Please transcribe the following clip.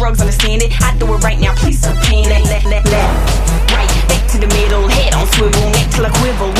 drugs, understand it. I do it right now, please subpoena. Left, right, back to the middle, head on swivel, neck till I quiver.